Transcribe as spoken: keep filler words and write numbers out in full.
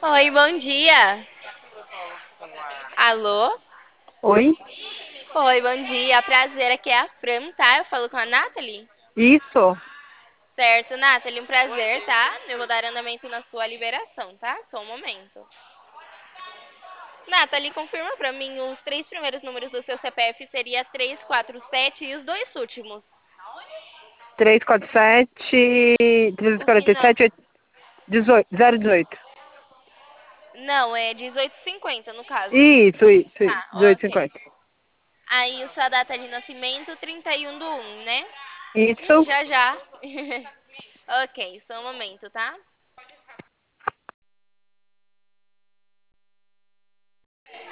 Oi, bom dia. Alô? Oi? Oi, bom dia. Prazer, aqui é a Fran, tá? Eu falo com a Nathalie. Isso? Certo, Nathalie, um prazer, tá? Eu vou dar andamento na sua liberação, tá? Só um momento. Nathalie, confirma pra mim os três primeiros números do seu C P F seria três quatro sete e os dois últimos. três quatro sete, O final. trezentos e quarenta e sete, dezoito, zero dezoito. Não, é dezoito e cinquenta no caso. Isso, isso, isso. Tá, ok. dezoito e cinquenta. Aí sua data de nascimento, trinta e um do um, né? Ih, Isso? já já. Ok, só um momento, tá?